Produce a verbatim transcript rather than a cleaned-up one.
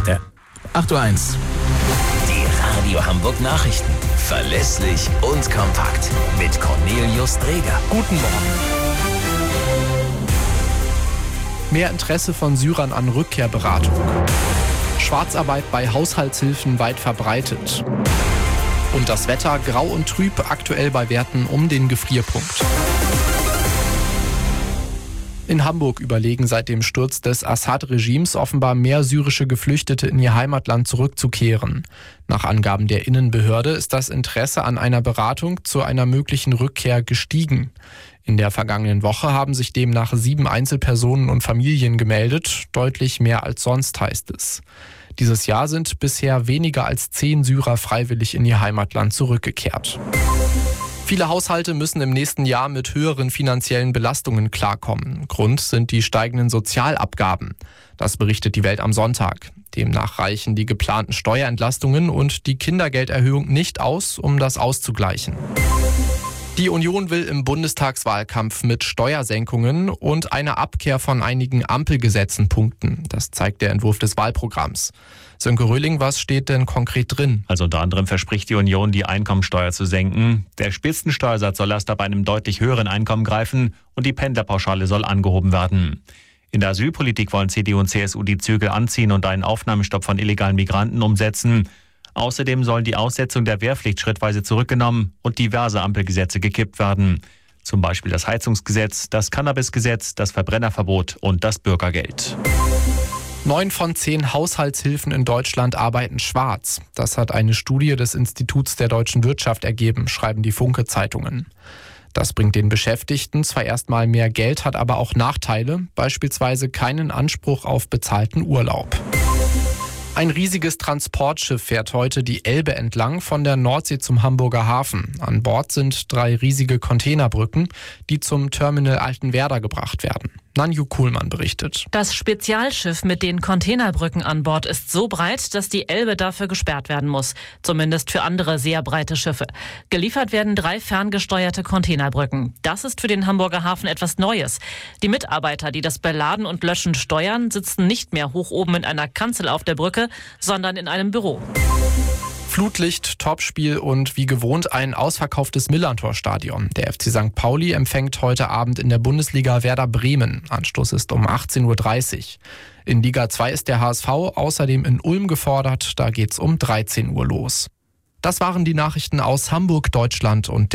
Warte. acht Uhr eins. Die Radio Hamburg Nachrichten. Verlässlich und kompakt. Mit Cornelius Dreger. Guten Morgen. Mehr Interesse von Syrern an Rückkehrberatung. Schwarzarbeit bei Haushaltshilfen weit verbreitet. Und das Wetter grau und trüb, aktuell bei Werten um den Gefrierpunkt. In Hamburg überlegen seit dem Sturz des Assad-Regimes offenbar mehr syrische Geflüchtete in ihr Heimatland zurückzukehren. Nach Angaben der Innenbehörde ist das Interesse an einer Beratung zu einer möglichen Rückkehr gestiegen. In der vergangenen Woche haben sich demnach sieben Einzelpersonen und Familien gemeldet, deutlich mehr als sonst, heißt es. Dieses Jahr sind bisher weniger als zehn Syrer freiwillig in ihr Heimatland zurückgekehrt. Viele Haushalte müssen im nächsten Jahr mit höheren finanziellen Belastungen klarkommen. Grund sind die steigenden Sozialabgaben. Das berichtet die Welt am Sonntag. Demnach reichen die geplanten Steuerentlastungen und die Kindergelderhöhung nicht aus, um das auszugleichen. Die Union will im Bundestagswahlkampf mit Steuersenkungen und einer Abkehr von einigen Ampelgesetzen punkten. Das zeigt der Entwurf des Wahlprogramms. Sönke Röhling, was steht denn konkret drin? Also unter anderem verspricht die Union, die Einkommensteuer zu senken. Der Spitzensteuersatz soll erst ab einem deutlich höheren Einkommen greifen und die Pendlerpauschale soll angehoben werden. In der Asylpolitik wollen C D U und C S U die Zügel anziehen und einen Aufnahmestopp von illegalen Migranten umsetzen. Außerdem sollen die Aussetzung der Wehrpflicht schrittweise zurückgenommen und diverse Ampelgesetze gekippt werden. Zum Beispiel das Heizungsgesetz, das Cannabisgesetz, das Verbrennerverbot und das Bürgergeld. Neun von zehn Haushaltshilfen in Deutschland arbeiten schwarz. Das hat eine Studie des Instituts der deutschen Wirtschaft ergeben, schreiben die Funke-Zeitungen. Das bringt den Beschäftigten zwar erstmal mehr Geld, hat aber auch Nachteile, beispielsweise keinen Anspruch auf bezahlten Urlaub. Ein riesiges Transportschiff fährt heute die Elbe entlang von der Nordsee zum Hamburger Hafen. An Bord sind drei riesige Containerbrücken, die zum Terminal Altenwerder gebracht werden. Nanju Kuhlmann berichtet. Das Spezialschiff mit den Containerbrücken an Bord ist so breit, dass die Elbe dafür gesperrt werden muss. Zumindest für andere sehr breite Schiffe. Geliefert werden drei ferngesteuerte Containerbrücken. Das ist für den Hamburger Hafen etwas Neues. Die Mitarbeiter, die das Beladen und Löschen steuern, sitzen nicht mehr hoch oben in einer Kanzel auf der Brücke, sondern in einem Büro. Flutlicht, Topspiel und wie gewohnt ein ausverkauftes Millantor-Stadion. Der F C Sankt Pauli empfängt heute Abend in der Bundesliga Werder Bremen. Anstoß ist um achtzehn Uhr dreißig. In Liga zwei ist der H S V außerdem in Ulm gefordert. Da geht's um dreizehn Uhr los. Das waren die Nachrichten aus Hamburg, Deutschland und